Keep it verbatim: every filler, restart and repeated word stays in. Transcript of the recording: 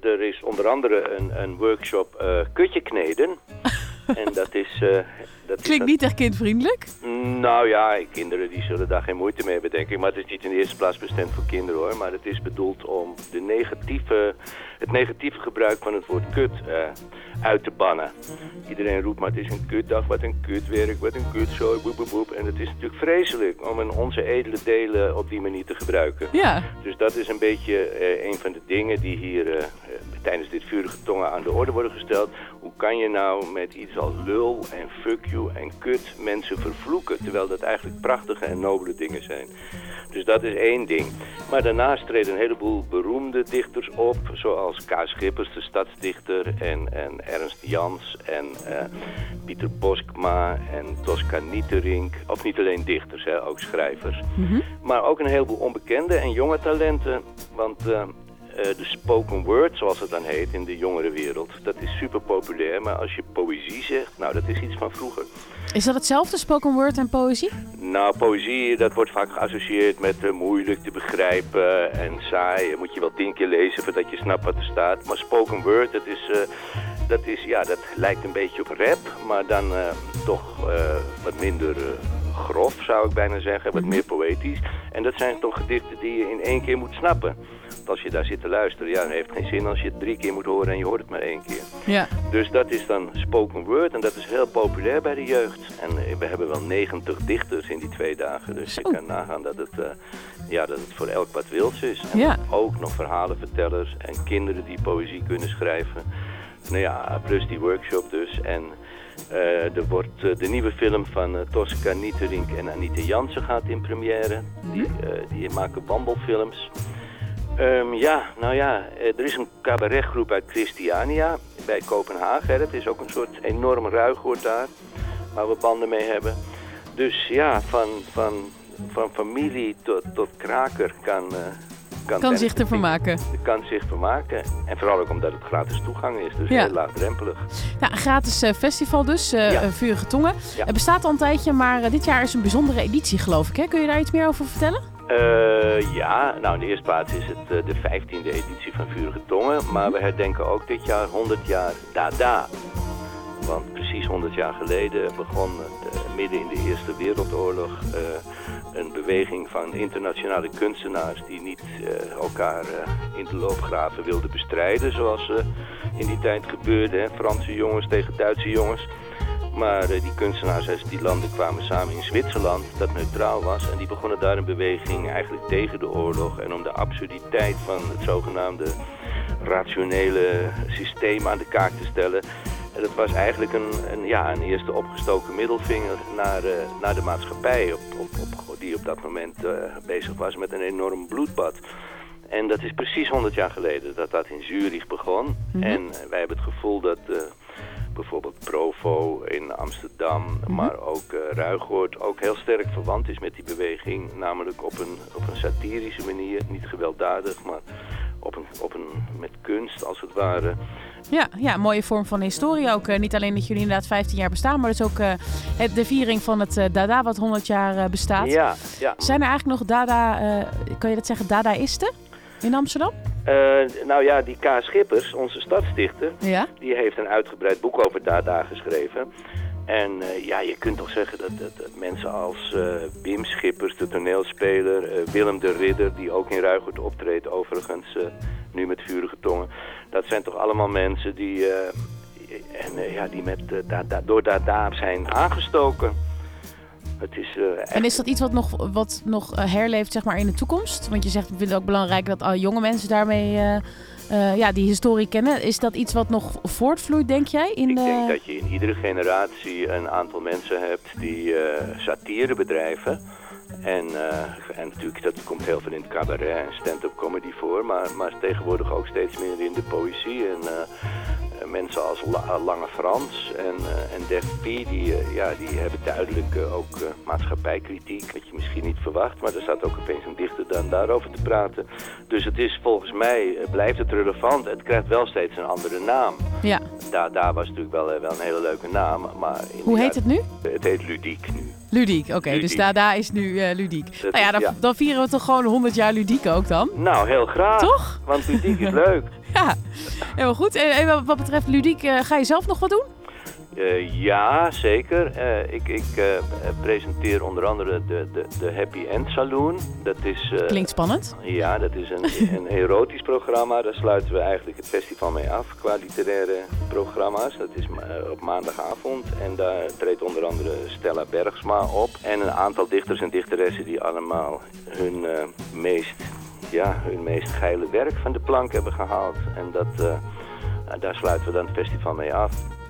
er is onder andere een, een workshop uh, kutje kneden. En dat is... Uh, dat Klinkt is niet echt kindvriendelijk. Nou ja, kinderen die zullen daar geen moeite mee hebben, denk ik. Maar het is niet in de eerste plaats bestemd voor kinderen, hoor. Maar het is bedoeld om de negatieve, het negatieve gebruik van het woord kut uh, uit te bannen. Iedereen roept, maar het is een kutdag, wat een kutwerk, wat een kutzooi, boep, boep, boep. En het is natuurlijk vreselijk om een onze edele delen op die manier te gebruiken. Ja. Dus dat is een beetje uh, een van de dingen die hier uh, tijdens dit vurige tongen aan de orde worden gesteld. Hoe kan je nou met iets als lul en fuck you en kut mensen vervloeken, terwijl dat eigenlijk prachtige en nobele dingen zijn. Dus dat is één ding. Maar daarnaast treden een heleboel beroemde dichters op, zoals K. Schippers, de stadsdichter, en, en Ernst Jans en uh, Pieter Boskma en Tosca Nieterink. Of niet alleen dichters, hè, ook schrijvers. Mm-hmm. Maar ook een heleboel onbekende en jonge talenten, want... Uh, Uh, de spoken word, zoals het dan heet in de jongerenwereld, dat is super populair. Maar als je poëzie zegt, nou, dat is iets van vroeger. Is dat hetzelfde, spoken word en poëzie? Nou, poëzie, dat wordt vaak geassocieerd met uh, moeilijk te begrijpen en saai. Moet je wel tien keer lezen voordat je snapt wat er staat. Maar spoken word, dat is, uh, dat is, ja, dat lijkt een beetje op rap, maar dan uh, toch uh, wat minder... Uh, grof, zou ik bijna zeggen, wat meer poëtisch. En dat zijn toch gedichten die je in één keer moet snappen. Want als je daar zit te luisteren, ja, dan heeft het geen zin als je het drie keer moet horen en je hoort het maar één keer. Ja. Dus dat is dan spoken word en dat is heel populair bij de jeugd. En we hebben wel negentig dichters in die twee dagen, dus je kan nagaan dat het, uh, ja, dat het voor elk wat wils is. En ja. ook nog verhalenvertellers en kinderen die poëzie kunnen schrijven. Nou ja, plus die workshop dus. En Uh, er wordt uh, de nieuwe film van uh, Tosca Nieterink en Anita Jansen gaat in première. Die, uh, die maken wandelfilms. Um, ja, nou ja, uh, er is een cabaretgroep uit Christiania bij Kopenhagen. Hè. Dat is ook een soort enorm ruigoord daar, waar we banden mee hebben. Dus ja, van, van, van familie tot, tot kraker kan... Uh, Kan, kan zich te vermaken. Kan zich vermaken. En vooral ook omdat het gratis toegang is. Dus ja. heel laagdrempelig. Ja, een gratis uh, festival dus. Uh, ja. Vurige Tongen. Ja. Het bestaat al een tijdje, maar uh, dit jaar is een bijzondere editie, geloof ik. Hè? Kun je daar iets meer over vertellen? Uh, ja, nou in de eerste plaats is het uh, de vijftiende editie van Vurige Tongen. Maar we herdenken ook dit jaar honderd jaar Dada. Want precies honderd jaar geleden begon uh, midden in de Eerste Wereldoorlog... Uh, een beweging van internationale kunstenaars die niet uh, elkaar uh, in de loopgraven wilden bestrijden, zoals uh, in die tijd gebeurde. Hè? Franse jongens tegen Duitse jongens. Maar uh, die kunstenaars uit die landen kwamen samen in Zwitserland, dat neutraal was. En die begonnen daar een beweging eigenlijk tegen de oorlog en om de absurditeit van het zogenaamde rationele systeem aan de kaak te stellen. En dat was eigenlijk een, een, ja, een eerste opgestoken middelvinger naar, uh, naar de maatschappij, op, op, op, die op dat moment uh, bezig was met een enorm bloedbad. En dat is precies honderd jaar geleden dat dat in Zurich begon. Mm-hmm. En uh, wij hebben het gevoel dat uh, bijvoorbeeld Provo in Amsterdam, mm-hmm. maar ook uh, Ruigoord ook heel sterk verwant is met die beweging. Namelijk op een, op een satirische manier, niet gewelddadig, maar op een, op een, met kunst als het ware. Ja, ja, een mooie vorm van historie ook. Uh, niet alleen dat jullie inderdaad vijftien jaar bestaan, maar dus ook uh, het, de viering van het uh, Dada wat honderd jaar uh, bestaat. Ja, ja. Zijn er eigenlijk nog Dada, uh, kan je dat zeggen, Dadaïsten in Amsterdam? Uh, nou ja, die K. Schippers, onze stadsdichter, ja? die heeft een uitgebreid boek over Dada geschreven. En uh, ja, je kunt toch zeggen dat, dat, dat mensen als uh, Wim Schippers, de toneelspeler, uh, Willem de Ridder, die ook in Ruigoord optreedt overigens, uh, nu met Vurige Tongen. Dat zijn toch allemaal mensen die, uh, en, uh, ja, die met, uh, da, da, door Dada zijn aangestoken. Het is, uh, echt... En is dat iets wat nog, wat nog uh, herleeft, zeg maar, in de toekomst? Want je zegt, ik vind het ook belangrijk dat al jonge mensen daarmee uh, uh, ja, die historie kennen. Is dat iets wat nog voortvloeit, denk jij? In ik de... denk dat je in iedere generatie een aantal mensen hebt die uh, satire bedrijven. En, uh, en natuurlijk, dat komt heel veel in het cabaret en stand-up comedy voor, maar, maar tegenwoordig ook steeds meer in de poëzie. En uh, mensen als La- Lange Frans en, uh, en Def P, die, uh, ja, die hebben duidelijk uh, ook uh, maatschappijkritiek, wat je misschien niet verwacht, maar er staat ook opeens een dichter dan daarover te praten. Dus het is volgens mij, uh, blijft het relevant. Het krijgt wel steeds een andere naam. Ja. Daar, daar was natuurlijk wel, uh, wel een hele leuke naam. Maar hoe heet het nu? Het heet Ludiek nu. Ludiek, oké. Okay, dus Dada is nu uh, ludiek. Dat nou ja dan, is, ja, dan vieren we toch gewoon honderd jaar ludiek ook dan? Nou, heel graag. Toch? Want ludiek is leuk. Ja, helemaal goed. En, en wat betreft ludiek, uh, ga je zelf nog wat doen? Uh, ja, zeker. Uh, ik ik uh, presenteer onder andere de, de, de Happy End Saloon. Dat is, uh, Klinkt spannend. Ja, dat is een, een erotisch programma. Daar sluiten we eigenlijk het festival mee af qua literaire programma's. Dat is uh, op maandagavond. En daar treedt onder andere Stella Bergsma op. En een aantal dichters en dichteressen die allemaal hun uh, meest, ja, hun meest geile werk van de plank hebben gehaald. En dat, uh, daar sluiten we dan het festival mee af.